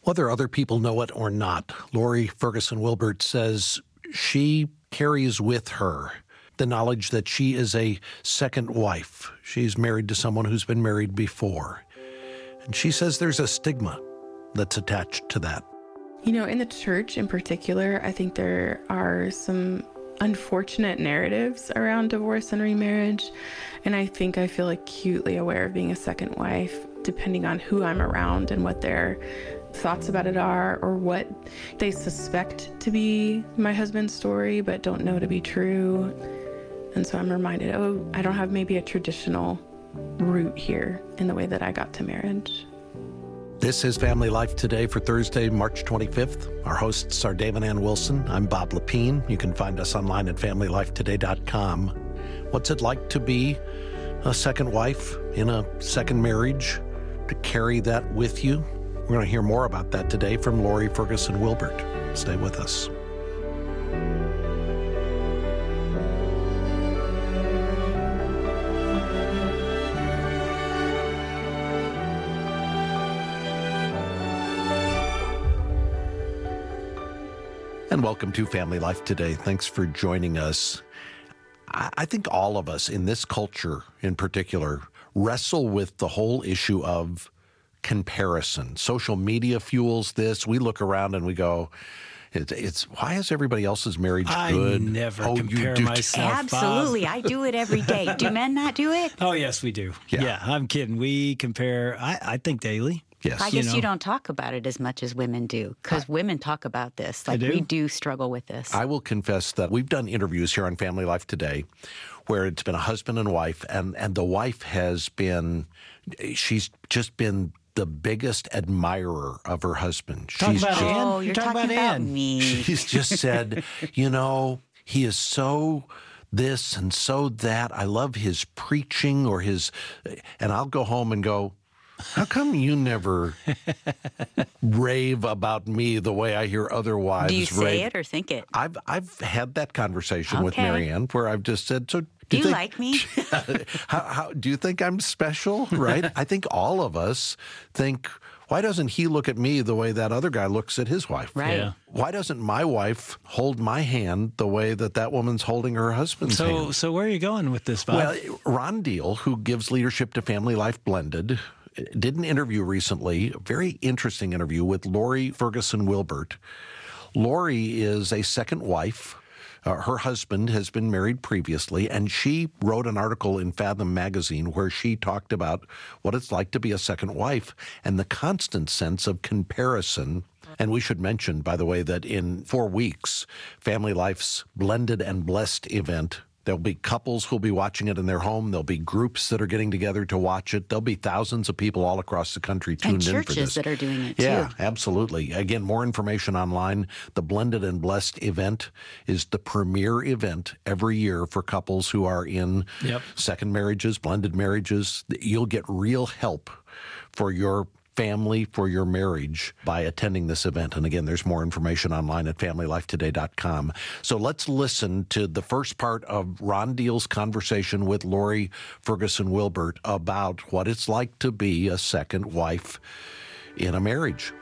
Whether other people know it or not, Lori Ferguson Wilbert says she carries with her the knowledge that she is a second wife. She's married to someone who's been married before. And she says there's a stigma that's attached to that. You know, in the church in particular, I think there are some unfortunate narratives around divorce and remarriage. And I think I feel acutely aware of being a second wife, depending on who I'm around and what their thoughts about it are, or what they suspect to be my husband's story, but don't know to be true. And so I'm reminded, I don't have maybe a traditional root here in the way that I got to marriage. This is Family Life Today for Thursday, March 25th. Our hosts are Dave and Ann Wilson. I'm Bob Lepine. You can find us online at FamilyLifeToday.com. What's it like to be a second wife in a second marriage, to carry that with you? We're going to hear more about that today from Lori Ferguson Wilbert. Stay with us. And welcome to Family Life Today. Thanks for joining us. I think all of us in this culture in particular wrestle with the whole issue of comparison. Social media fuels this. We look around and we go, it's why is everybody else's marriage good? I never compare myself, Absolutely. Bob. I do it every day. Do men not do it? Oh, yes, we do. Yeah, I'm kidding. We compare, I think, daily. Yes. I guess you don't talk about it as much as women do, because women talk about this. Like, we do struggle with this. I will confess that we've done interviews here on Family Life Today where it's been a husband and wife, and the wife she's just been the biggest admirer of her husband. You're talking about Ann. Me. She's just said, he is so this and so that. I love his preaching and I'll go home and go, how come you never rave about me the way I hear other wives rave? Do you say it or think it? I've had that conversation with Marianne where I've just said, so do you like me? how do you think I'm special? Right? I think all of us think, why doesn't he look at me the way that other guy looks at his wife? Right. Yeah. Why doesn't my wife hold my hand the way that woman's holding her husband's hand? So where are you going with this, Bob? Well, Ron Deal, who gives leadership to Family Life Blended, did an interview recently, a very interesting interview with Lori Ferguson Wilbert. Lori is a second wife. Her husband has been married previously, and she wrote an article in Fathom magazine where she talked about what it's like to be a second wife and the constant sense of comparison. And we should mention, by the way, that in 4 weeks, Family Life's Blended and Blessed event, there'll be couples who'll be watching it in their home. There'll be groups that are getting together to watch it. There'll be thousands of people all across the country tuned in for this. And churches that are doing it, too. Yeah, absolutely. Again, more information online. The Blended and Blessed event is the premier event every year for couples who are in second marriages, blended marriages. You'll get real help for your family, for your marriage by attending this event. And again, there's more information online at FamilyLifeToday.com. So let's listen to the first part of Ron Deal's conversation with Lori Ferguson Wilbert about what it's like to be a second wife in a marriage.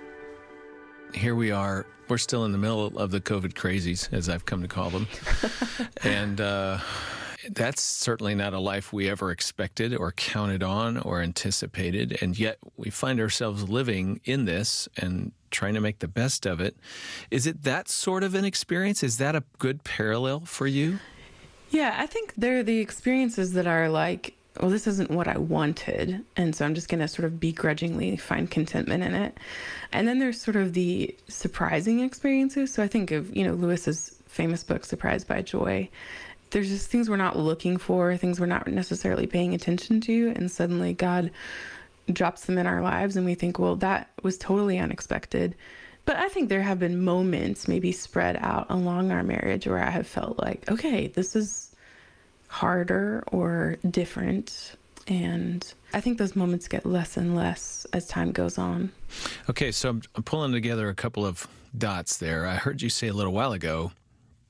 Here we are. We're still in the middle of the COVID crazies, as I've come to call them. And that's certainly not a life we ever expected or counted on or anticipated. And yet we find ourselves living in this and trying to make the best of it. Is it that sort of an experience? Is that a good parallel for you? Yeah, I think they're the experiences that are like, well, this isn't what I wanted, and so I'm just going to sort of begrudgingly find contentment in it. And then there's sort of the surprising experiences. So I think of, Lewis's famous book, Surprised by Joy. There's just things we're not looking for, things we're not necessarily paying attention to, and suddenly God drops them in our lives, and we think, well, that was totally unexpected. But I think there have been moments maybe spread out along our marriage where I have felt like, okay, this is harder or different. And I think those moments get less and less as time goes on. Okay, so I'm pulling together a couple of dots there. I heard you say a little while ago,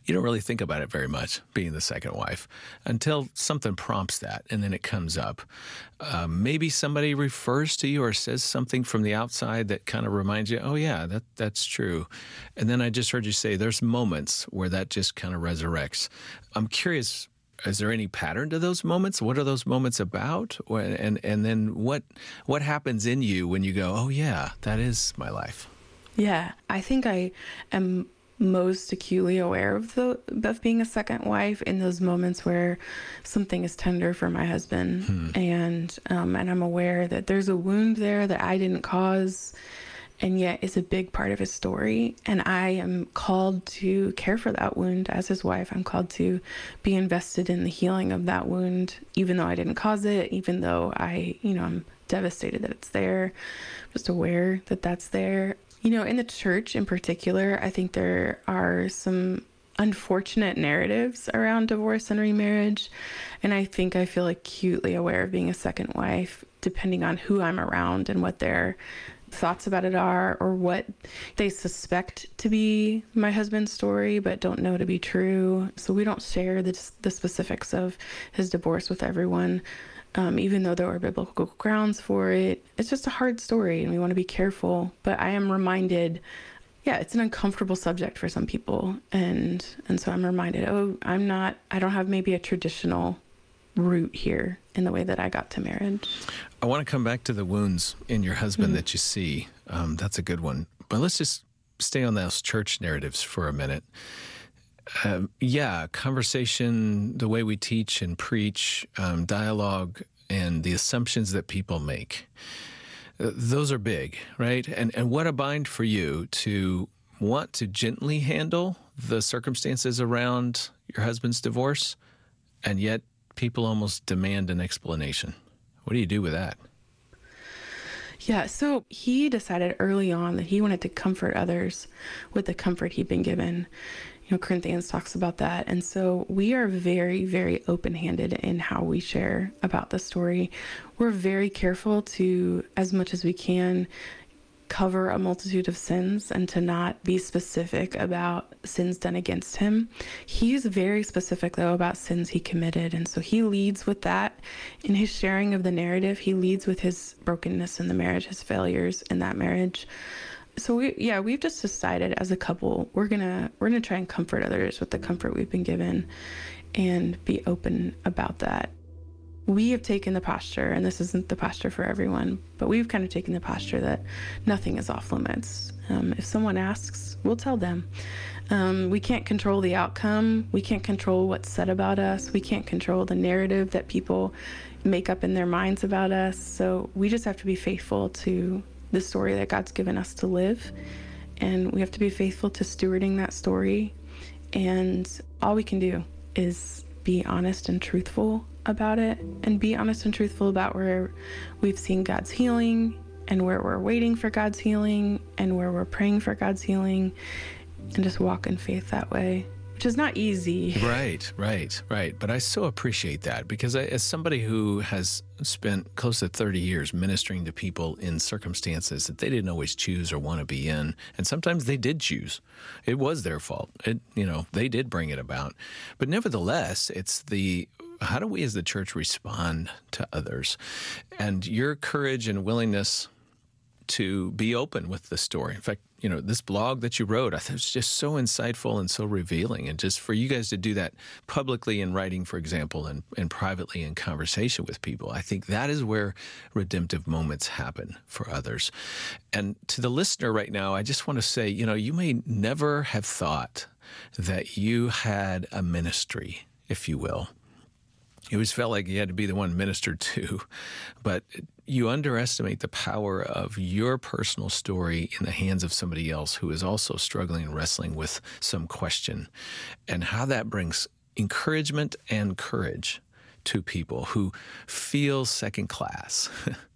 you don't really think about it very much, being the second wife, until something prompts that, and then it comes up. Maybe somebody refers to you or says something from the outside that kind of reminds you, oh, yeah, that's true. And then I just heard you say there's moments where that just kind of resurrects. I'm curious, is there any pattern to those moments? What are those moments about? And then what happens in you when you go, oh, yeah, that is my life? Yeah, I think I am most acutely aware of being a second wife in those moments where something is tender for my husband, and I'm aware that there's a wound there that I didn't cause, and yet is a big part of his story. And I am called to care for that wound as his wife. I'm called to be invested in the healing of that wound, even though I didn't cause it, even though I'm devastated that it's there, just aware that that's there. In the church in particular, I think there are some unfortunate narratives around divorce and remarriage. And I think I feel acutely aware of being a second wife, depending on who I'm around and what their thoughts about it are, or what they suspect to be my husband's story, but don't know to be true. So we don't share the specifics of his divorce with everyone. Even though there are biblical grounds for it, it's just a hard story and we want to be careful. But I am reminded, it's an uncomfortable subject for some people. And so I'm reminded, I don't have maybe a traditional root here in the way that I got to marriage. I want to come back to the wounds in your husband that you see. That's a good one. But let's just stay on those church narratives for a minute. Conversation, the way we teach and preach, dialogue, and the assumptions that people make. Those are big, right? And what a bind for you to want to gently handle the circumstances around your husband's divorce, and yet people almost demand an explanation. What do you do with that? Yeah, so he decided early on that he wanted to comfort others with the comfort he'd been given. Corinthians talks about that. And so we are very, very open-handed in how we share about the story. We're very careful to, as much as we can, cover a multitude of sins and to not be specific about sins done against him. He's very specific, though, about sins he committed. And so he leads with that in his sharing of the narrative. He leads with his brokenness in the marriage, his failures in that marriage. So we've just decided as a couple, we're gonna try and comfort others with the comfort we've been given and be open about that. We have taken the posture, and this isn't the posture for everyone, but we've kind of taken the posture that nothing is off limits. If someone asks, we'll tell them. We can't control the outcome. We can't control what's said about us. We can't control the narrative that people make up in their minds about us. So we just have to be faithful to the story that God's given us to live. And we have to be faithful to stewarding that story. And all we can do is be honest and truthful about it, and be honest and truthful about where we've seen God's healing and where we're waiting for God's healing and where we're praying for God's healing, and just walk in faith that way, which is not easy. Right. But I so appreciate that, because as somebody who has spent close to 30 years ministering to people in circumstances that they didn't always choose or want to be in, and sometimes they did choose. It was their fault. They did bring it about. But nevertheless, it's how do we as the church respond to others? And your courage and willingness to be open with the story. In fact, this blog that you wrote, I thought it was just so insightful and so revealing. And just for you guys to do that publicly in writing, for example, and privately in conversation with people, I think that is where redemptive moments happen for others. And to the listener right now, I just want to say, you may never have thought that you had a ministry, if you will. You always felt like you had to be the one ministered to, but you underestimate the power of your personal story in the hands of somebody else who is also struggling and wrestling with some question, and how that brings encouragement and courage to people who feel second class.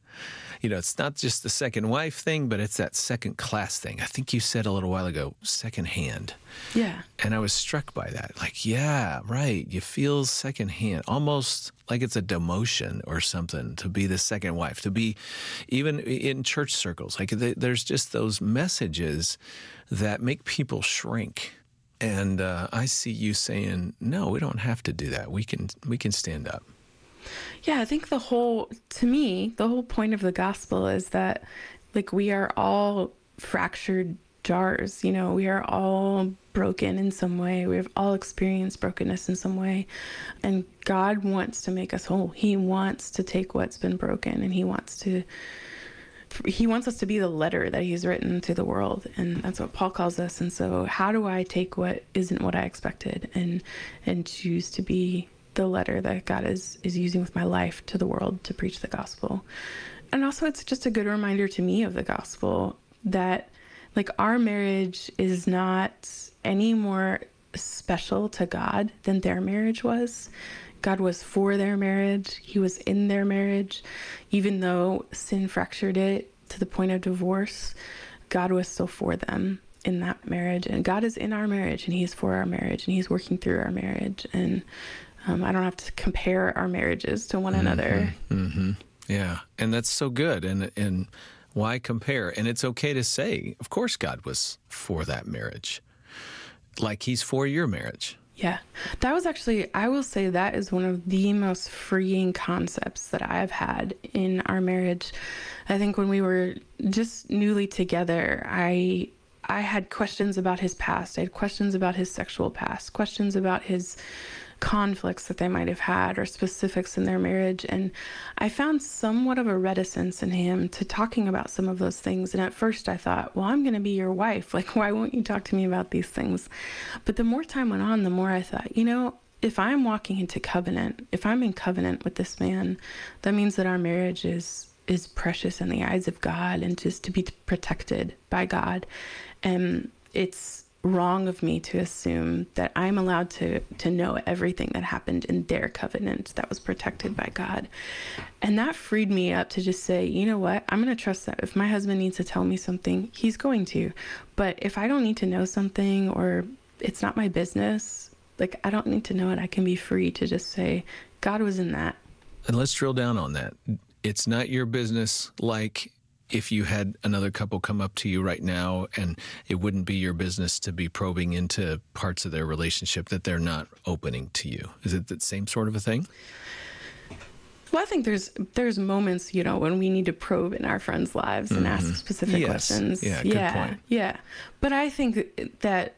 It's not just the second wife thing, but it's that second class thing. I think you said a little while ago, second hand. Yeah. And I was struck by that. Yeah, right. You feel second hand, almost like it's a demotion or something to be the second wife, to be even in church circles. There's just those messages that make people shrink And I see you saying, no, we don't have to do that. We can stand up. Yeah, I think the whole point of the gospel is that, like, we are all fractured jars. You know, we are all broken in some way. We've all experienced brokenness in some way. And God wants to make us whole. He wants to take what's been broken, and He wants us to be the letter that He's written to the world. And that's what Paul calls us. And so how do I take what isn't what I expected and choose to be the letter that God is using with my life to the world to preach the gospel? And also, it's just a good reminder to me of the gospel that, like, our marriage is not any more special to God than their marriage was. God was for their marriage. He was in their marriage. Even though sin fractured it to the point of divorce, God was still for them in that marriage. And God is in our marriage, and He's for our marriage, and He's working through our marriage. And I don't have to compare our marriages to one another. Mm-hmm. Yeah, and that's so good. And why compare? And it's okay to say, of course, God was for that marriage, like He's for your marriage. Yeah, that was actually, I will say that is one of the most freeing concepts that I have had in our marriage. I think when we were just newly together, I had questions about his past. I had questions about his sexual past, questions about his conflicts that they might have had or specifics in their marriage. And I found somewhat of a reticence in him to talking about some of those things. And at first I thought, well, I'm going to be your wife. Like, why won't you talk to me about these things? But the more time went on, the more I thought, you know, if I'm walking into covenant, if I'm in covenant with this man, that means that our marriage is precious in the eyes of God and just to be protected by God. And it's wrong of me to assume that I'm allowed to know everything that happened in their covenant that was protected by God. And that freed me up to just say, you know what, I'm going to trust that if my husband needs to tell me something, he's going to. But if I don't need to know something, or it's not my business, like, I don't need to know it, I can be free to just say, God was in that. And let's drill down on that. It's not your business, like if you had another couple come up to you right now, and it wouldn't be your business to be probing into parts of their relationship that they're not opening to you. Is it the same sort of a thing? Well, I think there's moments, you know, when we need to probe in our friends' lives and ask specific questions. Yeah, good point. Yeah. But I think that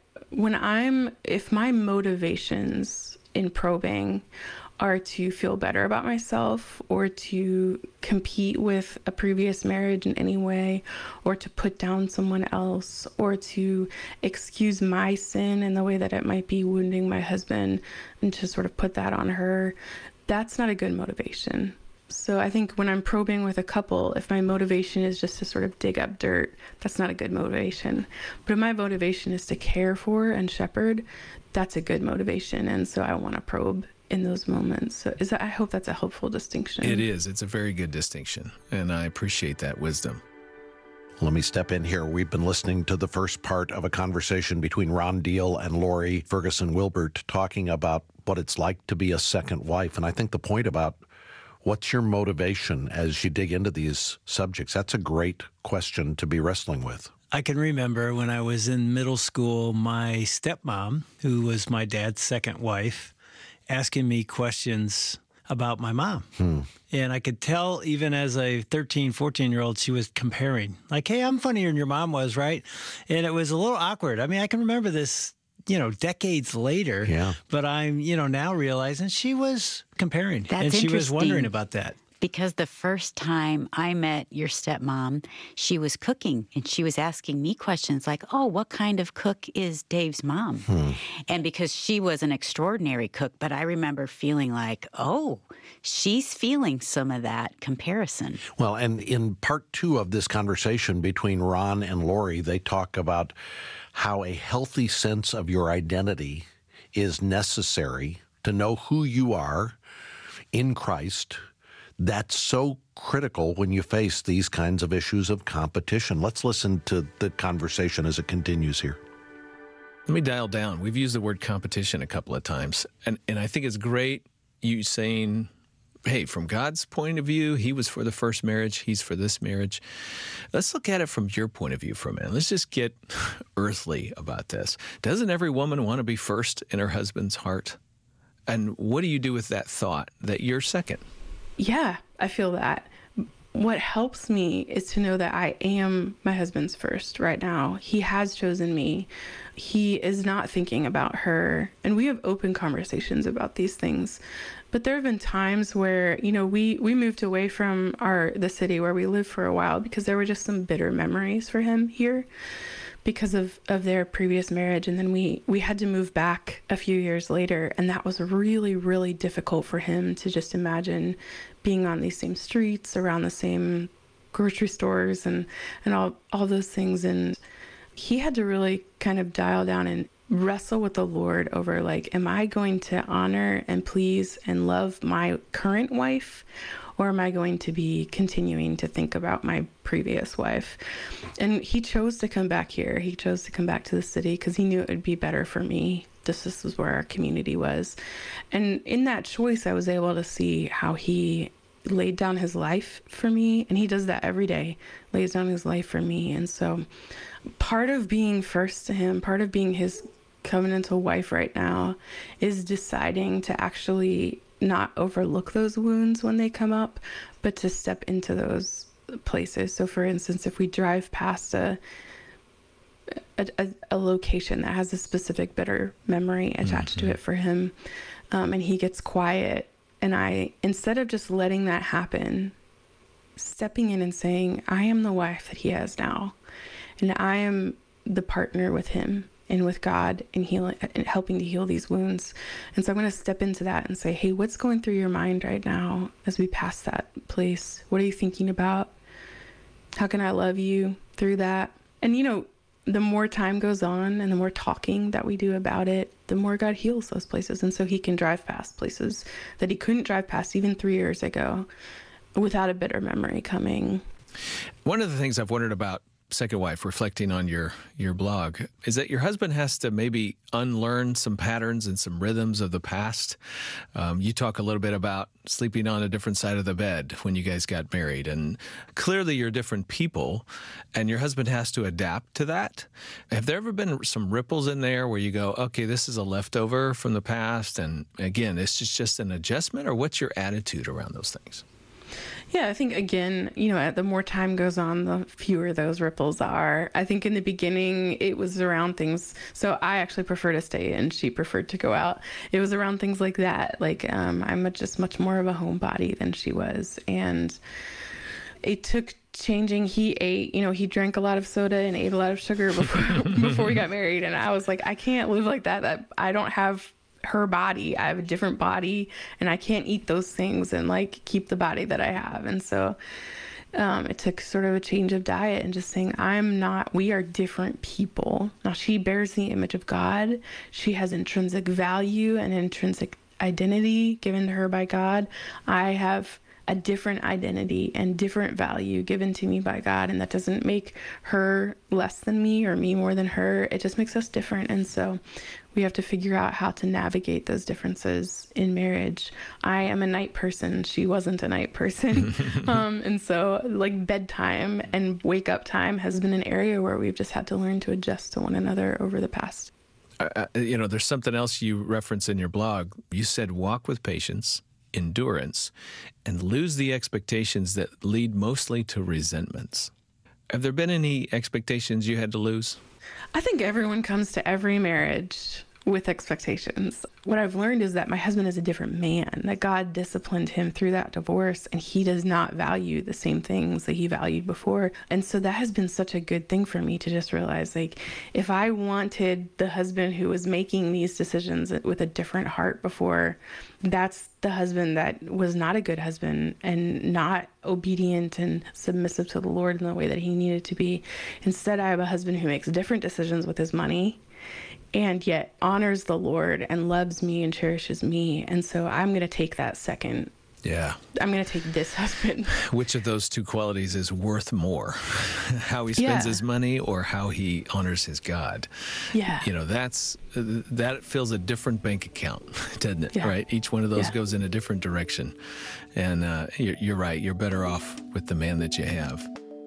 if my motivations in probing are to feel better about myself, or to compete with a previous marriage in any way, or to put down someone else, or to excuse my sin in the way that it might be wounding my husband and to sort of put that on her, that's not a good motivation. So I think when I'm probing with a couple, if my motivation is just to sort of dig up dirt, that's not a good motivation. But if my motivation is to care for and shepherd, that's a good motivation. And so I want to probe in those moments. So I hope that's a helpful distinction. It is. It's a very good distinction, and I appreciate that wisdom. Let me step in here. We've been listening to the first part of a conversation between Ron Deal and Lori Ferguson Wilbert talking about what it's like to be a second wife. And I think the point about what's your motivation as you dig into these subjects, that's a great question to be wrestling with. I can remember when I was in middle school, my stepmom, who was my dad's second wife, asking me questions about my mom. And I could tell, even as a 13, 14-year-old, she was comparing. Like, hey, I'm funnier than your mom was, right? And it was a little awkward. I mean, I can remember this, decades later. Yeah. But I'm, now realizing she was comparing. That's and she was wondering about that. Because the first time I met your stepmom, she was cooking, and she was asking me questions like, oh, what kind of cook is Dave's mom? And because she was an extraordinary cook, but I remember feeling like, oh, she's feeling some of that comparison. Well, and in part 2 of this conversation between Ron and Lori, they talk about how a healthy sense of your identity is necessary to know who you are in Christ. That's so critical when you face these kinds of issues of competition. Let's listen to the conversation as it continues here. Let me dial down. We've used the word competition a couple of times, and I think it's great you saying hey, from God's point of view, he was for the first marriage, he's for this marriage. Let's look at it from your point of view for a minute. Let's just get earthly about this. Doesn't every woman want to be first in her husband's heart? And what do you do with that thought that you're second? Yeah, I feel that. What helps me is to know that I am my husband's first right now. He has chosen me. He is not thinking about her. And we have open conversations about these things. But there have been times where, we moved away from the city where we lived for a while because there were just some bitter memories for him here because of their previous marriage. And then we had to move back a few years later. And that was really, really difficult for him to just imagine being on these same streets, around the same grocery stores and all those things. And he had to really kind of dial down and wrestle with the Lord over, like, am I going to honor and please and love my current wife, or am I going to be continuing to think about my previous wife? And he chose to come back here. He chose to come back to the city because he knew it would be better for me. This was where our community was. And in that choice, I was able to see how he laid down his life for me. And he does that every day, lays down his life for me. And so part of being first to him, part of being his covenantal wife right now, is deciding to actually not overlook those wounds when they come up, but to step into those places. So for instance, if we drive past a location that has a specific bitter memory attached to it for him, and he gets quiet, and I, instead of just letting that happen, stepping in and saying, I am the wife that he has now, and I am the partner with him and with God in healing and helping to heal these wounds. And so I'm going to step into that and say, hey, what's going through your mind right now as we pass that place? What are you thinking about? How can I love you through that? And, the more time goes on and the more talking that we do about it, the more God heals those places. And so he can drive past places that he couldn't drive past even 3 years ago without a bitter memory coming. One of the things I've wondered about second wife, reflecting on your blog, is that your husband has to maybe unlearn some patterns and some rhythms of the past. You talk a little bit about sleeping on a different side of the bed when you guys got married, and clearly you're different people, and your husband has to adapt to that. Have there ever been some ripples in there where you go, okay, this is a leftover from the past, and again, this is just an adjustment, or what's your attitude around those things? Yeah, I think, again, the more time goes on, the fewer those ripples are. I think in the beginning, it was around things. So I actually prefer to stay in. She preferred to go out. It was around things like that. Like, I'm just much more of a homebody than she was. And it took changing. He ate, he drank a lot of soda and ate a lot of sugar before we got married. And I was like, I can't live like that. I don't have her body. I have a different body, and I can't eat those things and keep the body that I have. And so it took sort of a change of diet and just saying, we are different people. Now, she bears the image of God. She has intrinsic value and intrinsic identity given to her by God. I have a different identity and different value given to me by God. And that doesn't make her less than me or me more than her. It just makes us different. And so we have to figure out how to navigate those differences in marriage. I am a night person. She wasn't a night person. And so bedtime and wake up time has been an area where we've just had to learn to adjust to one another over the past. There's something else you reference in your blog. You said walk with patience, endurance, and lose the expectations that lead mostly to resentments. Have there been any expectations you had to lose? I think everyone comes to every marriage with expectations. What I've learned is that my husband is a different man, that God disciplined him through that divorce, and he does not value the same things that he valued before. And so that has been such a good thing for me to just realize, if I wanted the husband who was making these decisions with a different heart before, that's the husband that was not a good husband and not obedient and submissive to the Lord in the way that he needed to be. Instead, I have a husband who makes different decisions with his money and yet honors the Lord and loves me and cherishes me. And so I'm going to take that second Yeah. I'm going to take this husband. Which of those two qualities is worth more? How he spends his money or how he honors his God? Yeah. That fills a different bank account, doesn't it? Right? Each one of those goes in a different direction. And you're right. You're better off with the man that you have.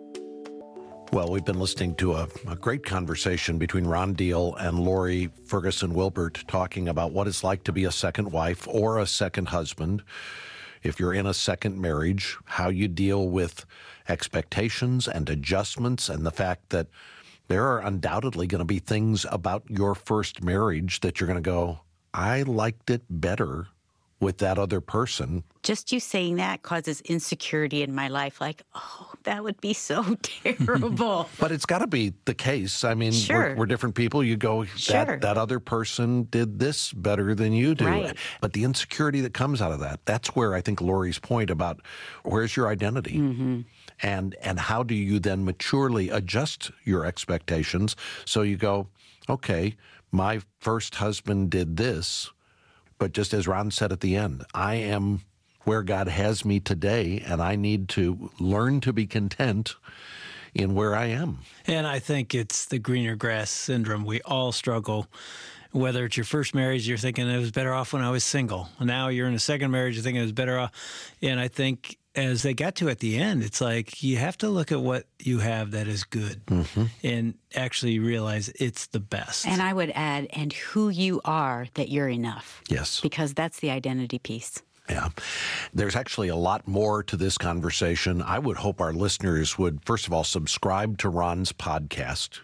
Well, we've been listening to a great conversation between Ron Deal and Lori Ferguson Wilbert talking about what it's like to be a second wife or a second husband. If you're in a second marriage, how you deal with expectations and adjustments, and the fact that there are undoubtedly going to be things about your first marriage that you're going to go, I liked it better with that other person. Just you saying that causes insecurity in my life. Like, oh, that would be so terrible. But it's got to be the case. I mean, we're different people. You go, that other person did this better than you do. Right. But the insecurity that comes out of that's where I think Lori's point about where's your identity? Mm-hmm. And how do you then maturely adjust your expectations so you go, okay, my first husband did this, but just as Ron said at the end, I am where God has me today, and I need to learn to be content in where I am. And I think it's the greener grass syndrome. We all struggle. Whether it's your first marriage, you're thinking it was better off when I was single. Now you're in a second marriage, you're thinking it was better off. And I think as they got to at the end, it's like you have to look at what you have that is good and actually realize it's the best. And I would add, and who you are, that you're enough. Yes. Because that's the identity piece. Yeah. There's actually a lot more to this conversation. I would hope our listeners would, first of all, subscribe to Ron's podcast.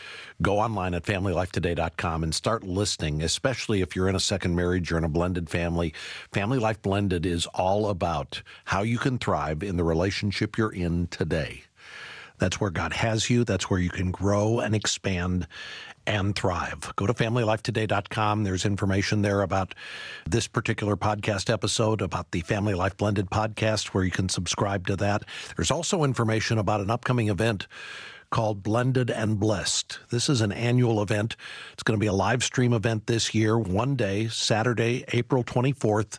Go online at FamilyLifeToday.com and start listening, especially if you're in a second marriage, you're in a blended family. Family Life Blended is all about how you can thrive in the relationship you're in today. That's where God has you. That's where you can grow and expand and thrive. Go to FamilyLifeToday.com. There's information there about this particular podcast episode, about the Family Life Blended podcast, where you can subscribe to that. There's also information about an upcoming event called Blended and Blessed. This is an annual event. It's going to be a live stream event this year, one day, Saturday, April 24th,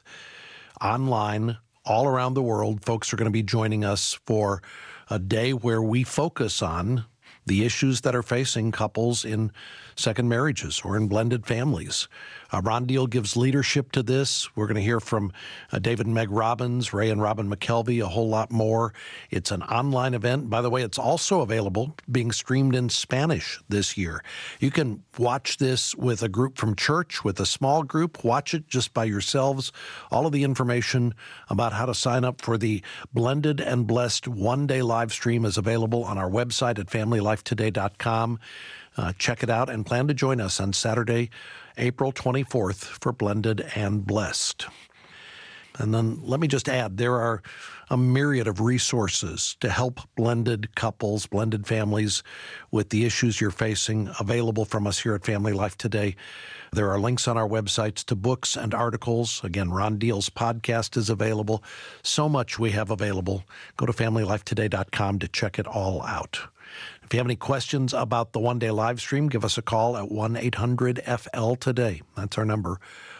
online, all around the world. Folks are going to be joining us for a day where we focus on the issues that are facing couples in second marriages or in blended families. Ron Deal gives leadership to this. We're going to hear from David and Meg Robbins, Ray and Robin McKelvey, a whole lot more. It's an online event. By the way, it's also available, being streamed in Spanish this year. You can watch this with a group from church, with a small group. Watch it just by yourselves. All of the information about how to sign up for the Blended and Blessed one-day live stream is available on our website at FamilyLifeToday.com. Check it out and plan to join us on Saturday, April 24th for Blended and Blessed. And then let me just add, there are a myriad of resources to help blended couples, blended families with the issues you're facing, available from us here at Family Life Today. There are links on our websites to books and articles. Again, Ron Deal's podcast is available. So much we have available. Go to FamilyLifeToday.com to check it all out. If you have any questions about the one-day live stream, give us a call at 1-800-FL-TODAY. That's our number,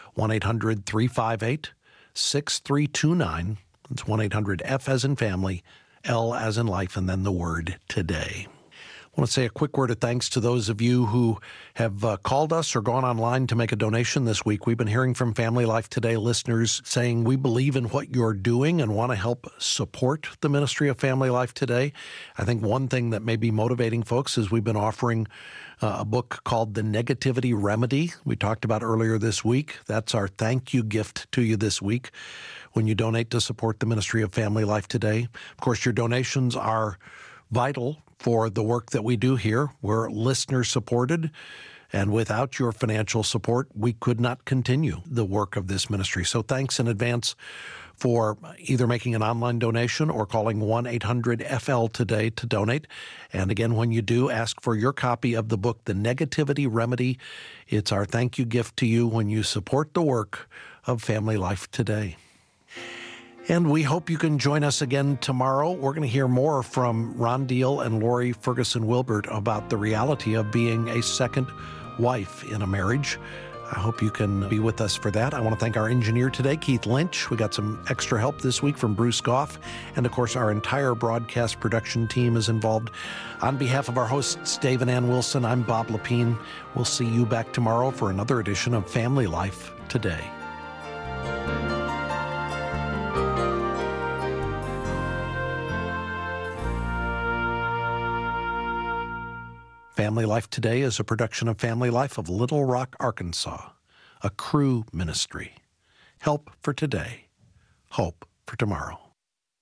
1-800-358-6329. That's 1-800-F as in family, L as in life, and then the word today. I want to say a quick word of thanks to those of you who have called us or gone online to make a donation this week. We've been hearing from Family Life Today listeners saying we believe in what you're doing and want to help support the ministry of Family Life Today. I think one thing that may be motivating folks is we've been offering a book called The Negativity Remedy we talked about earlier this week. That's our thank you gift to you this week when you donate to support the ministry of Family Life Today. Of course, your donations are vital for the work that we do here. We're listener supported, and without your financial support, we could not continue the work of this ministry. So thanks in advance for either making an online donation or calling 1-800-FL-TODAY to donate. And again, when you do, ask for your copy of the book, The Negativity Remedy. It's our thank you gift to you when you support the work of Family Life Today. And we hope you can join us again tomorrow. We're going to hear more from Ron Deal and Lori Ferguson Wilbert about the reality of being a second wife in a marriage. I hope you can be with us for that. I want to thank our engineer today, Keith Lynch. We got some extra help this week from Bruce Goff. And of course, our entire broadcast production team is involved. On behalf of our hosts, Dave and Ann Wilson, I'm Bob Lepine. We'll see you back tomorrow for another edition of Family Life Today. Family Life Today is a production of Family Life of Little Rock, Arkansas, a Cru ministry. Help for today, hope for tomorrow.